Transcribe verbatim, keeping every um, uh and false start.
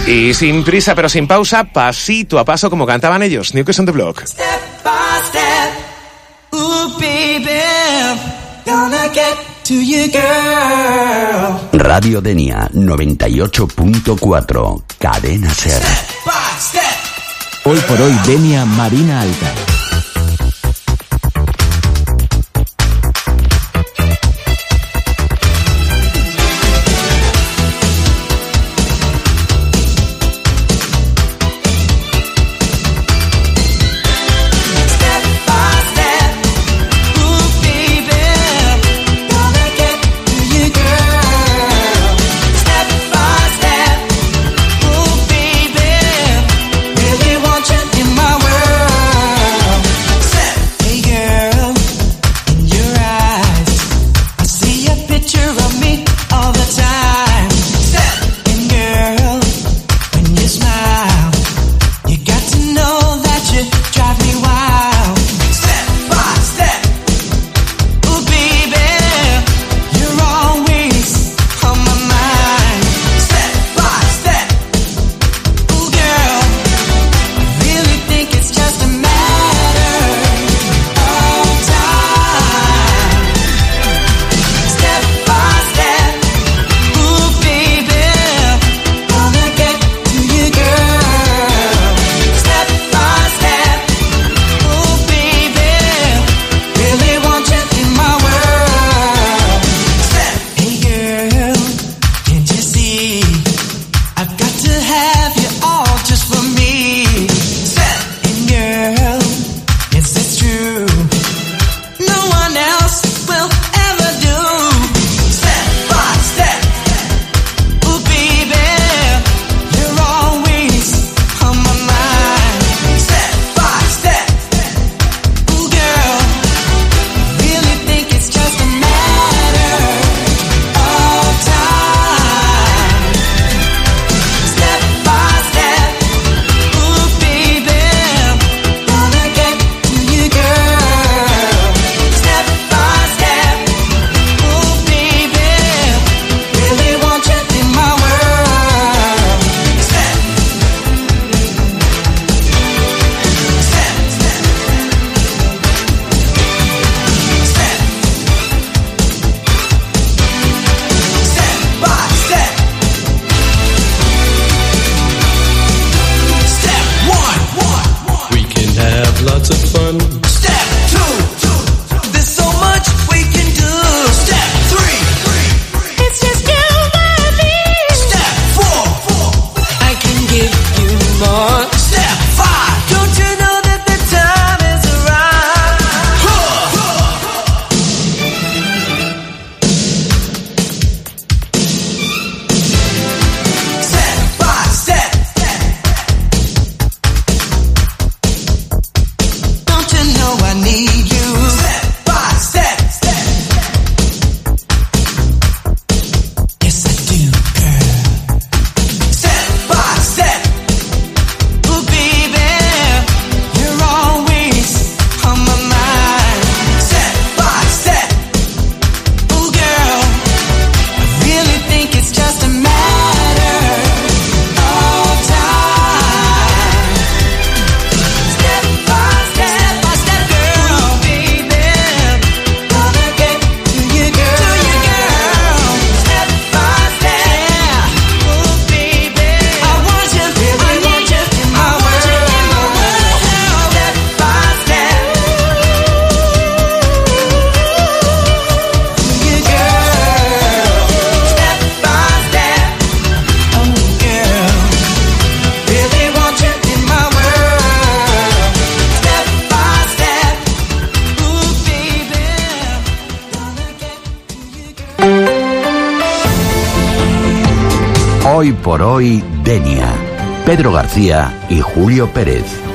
Y sin prisa pero sin pausa, pasito a paso como cantaban ellos, New Kids on the Block. Step by step, ooh baby, gonna get to you girl. Radio Denia noventa y ocho punto cuatro, Cadena Ser. Step by step. Hoy por hoy Denia Marina Alta. Hoy por hoy, Denia. Pedro García y Julio Pérez.